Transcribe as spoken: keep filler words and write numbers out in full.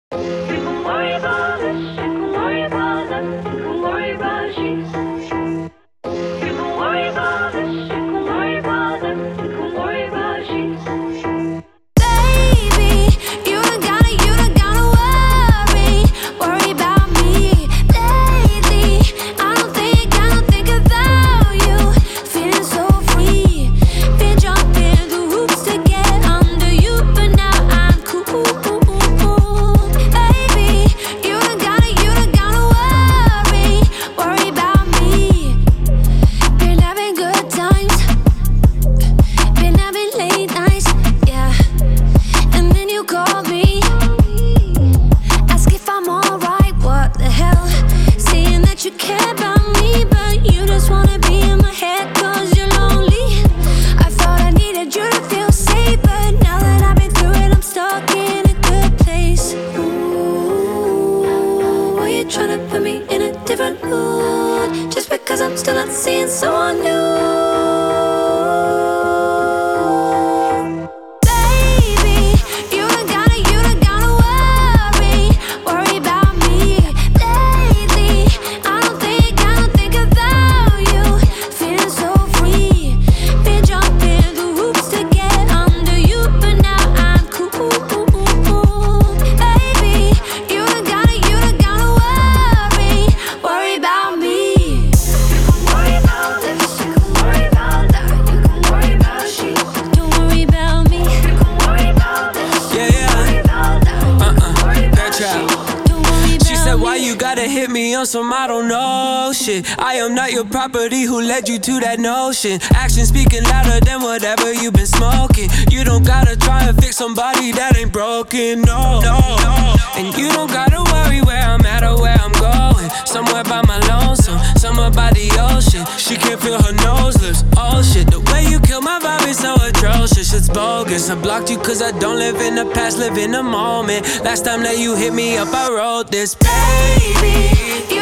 You can worry about this, you can worry about that, you can worry about sheets. You can worry about this, you can worry about that, you can worry about sheets. Baby, you don't gotta, you don't gotta worry, worry about me. Lately, I don't think, I don't think about you. Feeling so free, been jumping the hoops to get under you, but now I'm cool. Baby, you don't gotta, you don't gotta worry, worry about me. Been having good times, been having late nights, yeah. And then you call me, ask if I'm alright, what the hell? Saying that you care about me, but you just wanna be in my head cause you're lonely. I thought I needed you to feel safe, but now that I've been through it, I'm stuck in a good place. Ooh, why you tryna put me in a different mood? Just because I'm still not seeing someone new. Baby, you don't gotta, you don't gotta worry, worry about me. Lately, I don't think, I don't think about you. Feeling so free, been jumping the hoops to get under you, but now I'm cool. Baby, you don't gotta, you don't gotta worry, worry about me. You can worry about this, you can worry about that, you can worry about sheets. Don't worry about me. You can worry about this, Yeah, yeah. worry about that, you can worry That about child. sheets. Don't worry about She said, why me. you gotta hit me on some I don't know shit? I am not your property, who led you to that notion? Action speaking louder than whatever you been smoking. You don't gotta try and fix somebody that ain't broken, no, no, no. And you don't gotta worry where I'm at or where I'm going. Somewhere by my lonesome, somewhere by the ocean. She can't feel her nose lips, oh shit. The way you kill my vibe is so atrocious, it's bogus. I blocked you cause I don't live in the past, live in the moment. Last time that you hit me up, I wrote this. Baby, you